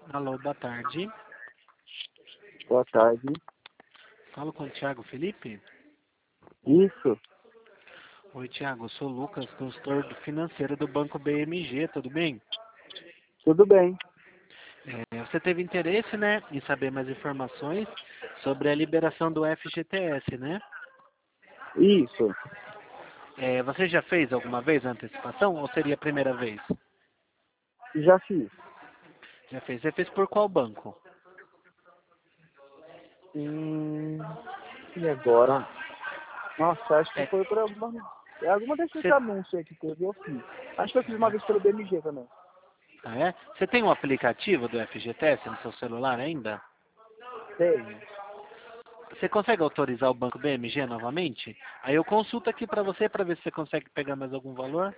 Alô, boa tarde. Boa tarde. Falo com o Thiago Felipe. Isso, Oi, Thiago, eu sou o Lucas, consultor financeiro do Banco BMG, tudo bem? tudo bem. Você teve interesse, né, em saber mais informações sobre a liberação do FGTS, né? Isso, Você já fez alguma vez a antecipação ou seria a primeira vez? já fiz. Já fez. Você fez por qual banco? Hum, e agora? Nossa, acho que É, foi por alguma desses você, anúncios aí que teve, eu fiz. Acho que eu fiz uma vez pelo BMG também. Você tem um aplicativo do FGTS no seu celular ainda? Tenho. Você consegue autorizar o Banco BMG novamente? Aí eu consulto aqui para você para ver se você consegue pegar mais algum valor.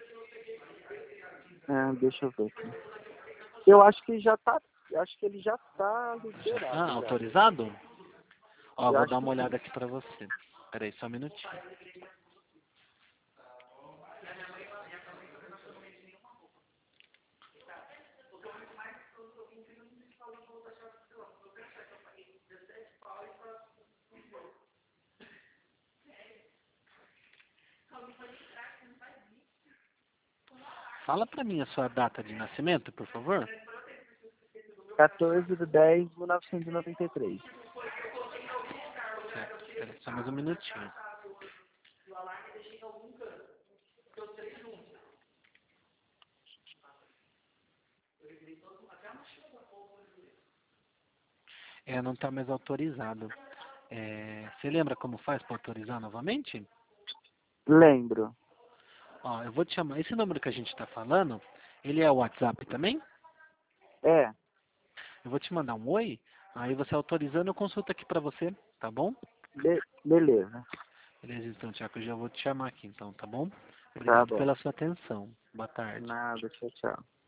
Deixa eu ver aqui. Eu acho que já tá, acho que ele já tá Já está liberado já. autorizado? Ó, Eu vou acho dar que uma sim. olhada aqui para você. Peraí, só um minutinho. Fala para mim a sua data de nascimento, por favor. 14/10/1993. Certo, peraí, só mais um minutinho. Não está mais autorizado. Você lembra como faz para autorizar novamente? Lembro. Ó, eu vou te chamar. Esse número que a gente está falando, ele é o WhatsApp também? É, Eu vou te mandar um oi, aí você autorizando, eu consulto aqui para você, tá bom? beleza. Beleza, então, Tiago, eu já vou te chamar aqui, então, tá bom? Tá Obrigado bom. pela sua atenção. Boa tarde. Nada, tchau, tchau.